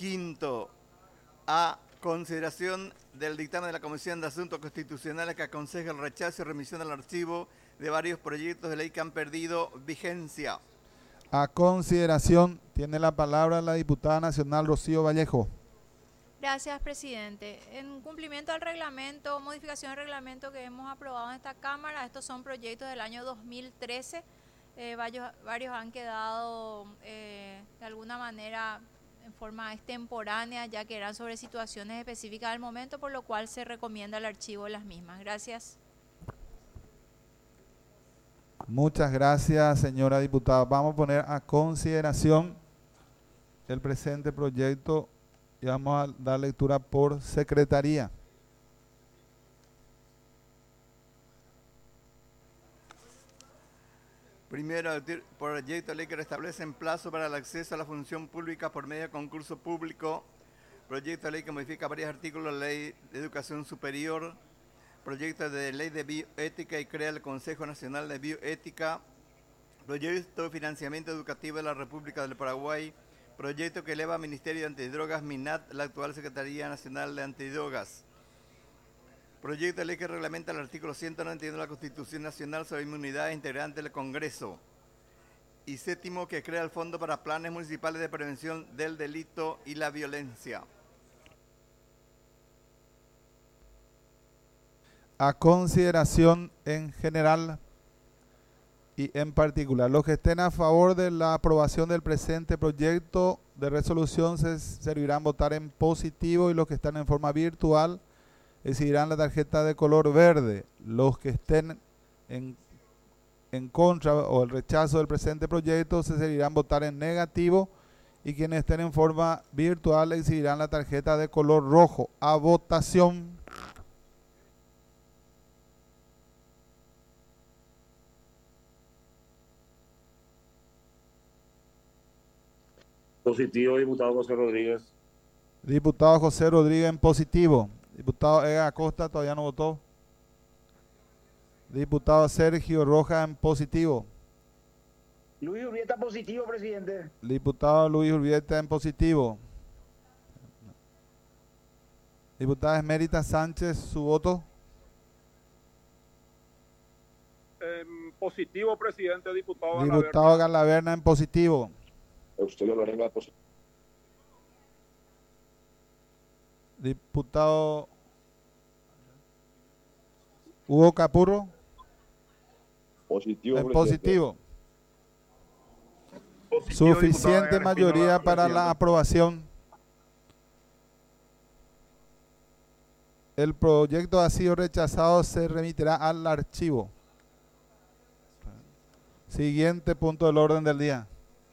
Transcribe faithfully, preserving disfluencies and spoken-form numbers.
Quinto, a consideración del dictamen de la Comisión de Asuntos Constitucionales que aconseja el rechazo y remisión al archivo de varios proyectos de ley que han perdido vigencia. A consideración, tiene la palabra la diputada nacional Rocío Vallejo. Gracias, presidente. En cumplimiento al reglamento, modificación del reglamento que hemos aprobado en esta Cámara, estos son proyectos del año dos mil trece. Eh, varios, varios han quedado eh, de alguna manera en forma extemporánea, ya que eran sobre situaciones específicas del momento, por lo cual se recomienda el archivo de las mismas. Gracias. Muchas gracias, señora diputada. Vamos a poner a consideración el presente proyecto y vamos a dar lectura por secretaría. Primero, el proyecto de ley que restablece en plazo para el acceso a la función pública por medio de concurso público. Proyecto de ley que modifica varios artículos de la Ley de Educación Superior. Proyecto de ley de bioética y crea el Consejo Nacional de Bioética. Proyecto de financiamiento educativo de la República del Paraguay. Proyecto que eleva al Ministerio de Antidrogas, MINAT, la actual Secretaría Nacional de Antidrogas. Proyecto de ley que reglamenta el artículo ciento noventa y uno de la Constitución Nacional sobre inmunidades integrantes del Congreso. Y séptimo, que crea el Fondo para Planes Municipales de Prevención del Delito y la Violencia. A consideración en general y en particular, los que estén a favor de la aprobación del presente proyecto de resolución se servirán votar en positivo y los que están en forma virtual exhibirán la tarjeta de color verde. Los que estén en, en contra o el rechazo del presente proyecto se servirán votar en negativo y quienes estén en forma virtual exhibirán la tarjeta de color rojo. A votación. Positivo, diputado José Rodríguez. Diputado José Rodríguez en positivo. Diputado Ega Acosta todavía no votó. Diputado Sergio Rojas en positivo. Luis Urbieta positivo, presidente. Diputado Luis Urbieta en positivo. Diputada Esmerita Sánchez, su voto. En positivo, presidente. Diputado Diputado Galaverna en positivo. Diputado Hugo Capurro. Positivo. En positivo. Positivo, Suficiente mayoría para la aprobación. El proyecto ha sido rechazado, se remitirá al archivo. Siguiente punto del orden del día.